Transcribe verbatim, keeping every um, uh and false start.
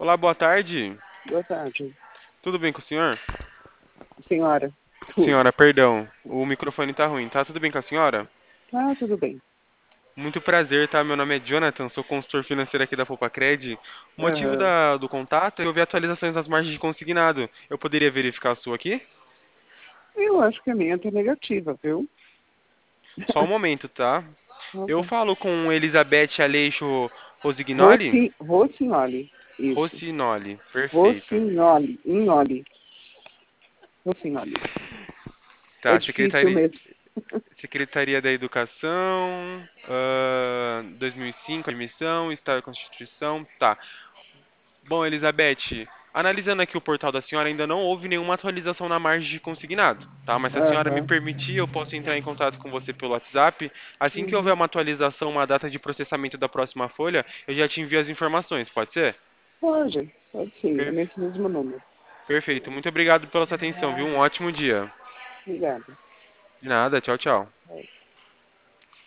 Olá, boa tarde. Boa tarde. Tudo bem com o senhor? Senhora, tudo. Senhora, perdão, o microfone tá ruim. Tá tudo bem com a senhora? Tá, tudo bem. Muito prazer, tá? Meu nome é Jonathan, sou consultor financeiro aqui da Poupacred. O motivo Aham. da- do contato é que eu vi atualizações das margens de consignado. Eu poderia verificar a sua aqui? Eu acho que a minha tá negativa, viu? Só um momento, tá? Tá Eu bom. falo com Elizabeth Aleixo Rosignoli? Rossi, Rossignoli. Isso. Rocinoli, perfeito. Rossignoli. Inoli. Rossignoli. É Tá, difícil secretaria, mesmo. Secretaria da Educação, ah, dois mil e cinco, admissão, Estado da Constituição, tá. Bom, Elizabeth, analisando aqui o portal da senhora, ainda não houve nenhuma atualização na margem de consignado, tá? Mas se a senhora me Aham. permitir, eu posso entrar em contato com você pelo WhatsApp. Assim que houver Uhum. uma atualização, uma data de processamento da próxima folha, eu já te envio as informações, pode ser? Pode, pode sim. É Per- nesse mesmo número. Perfeito. Muito obrigado pela sua atenção, viu? Um Nada. ótimo dia. Obrigada. De nada, tchau, tchau.